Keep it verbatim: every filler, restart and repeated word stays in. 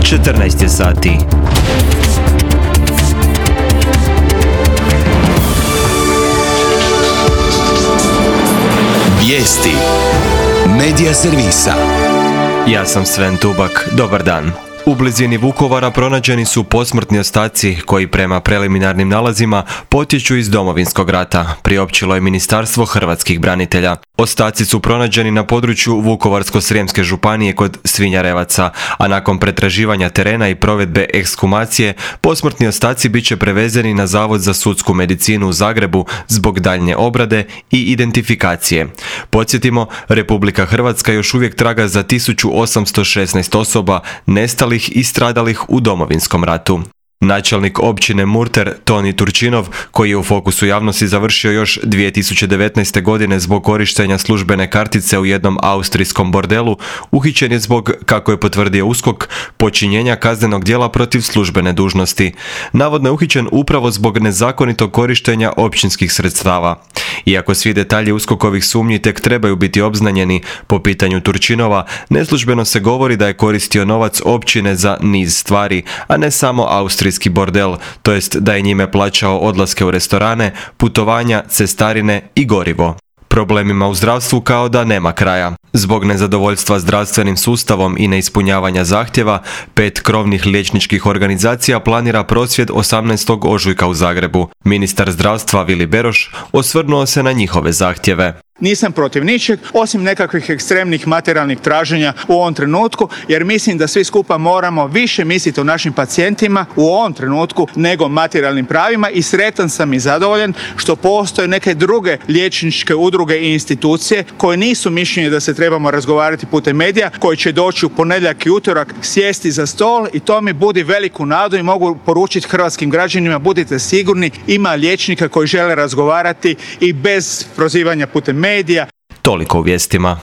četrnaest je sati. Vijesti Medija servisa. Ja sam Sven Tubak, dobar dan. U blizini Vukovara pronađeni su posmrtni ostaci koji prema preliminarnim nalazima potječu iz Domovinskog rata, priopćilo je Ministarstvo hrvatskih branitelja. Ostaci su pronađeni na području Vukovarsko-srijemske županije kod Svinjarevaca, a nakon pretraživanja terena i provedbe ekshumacije, posmrtni ostaci bit će prevezeni na Zavod za sudsku medicinu u Zagrebu zbog daljnje obrade i identifikacije. Podsjetimo, Republika Hrvatska još uvijek traga za tisuću osamsto šesnaest osoba nestalih i stradalih u Domovinskom ratu. Načelnik općine Murter Toni Turčinov, koji je u fokusu javnosti završio još dvije tisuće devetnaeste. godine zbog korištenja službene kartice u jednom austrijskom bordelu, uhićen je zbog, kako je potvrdio USKOK, počinjenja kaznenog djela protiv službene dužnosti. Navodno je uhićen upravo zbog nezakonitog korištenja općinskih sredstava. Iako svi detalji USKOK-ovih sumnji tek trebaju biti obznanjeni, po pitanju Turčinova, neslužbeno se govori da je koristio novac općine za niz stvari, a ne samo austrijski bordel, to jest da je njime plaćao odlaske u restorane, putovanja, cestarine i gorivo. Problemima u zdravstvu kao da nema kraja. Zbog nezadovoljstva zdravstvenim sustavom i neispunjavanja zahtjeva, pet krovnih liječničkih organizacija planira prosvjed osamnaestog ožujka u Zagrebu. Ministar zdravstva Vili Beroš osvrnuo se na njihove zahtjeve. Nisam protiv ničeg, osim nekakvih ekstremnih materijalnih traženja u ovom trenutku, jer mislim da svi skupa moramo više misliti o našim pacijentima u ovom trenutku nego materijalnim pravima i sretan sam i zadovoljan što postoje neke druge liječničke udruge i institucije koje nisu mišljenje da se trebamo razgovarati putem medija, koji će doći u ponedjeljak i utorak sjesti za stol i to mi budi veliku nadu i mogu poručiti hrvatskim građanima, budite sigurni, ima liječnika koji žele razgovarati i bez prozivanja putem medija. Toliko u vijestima.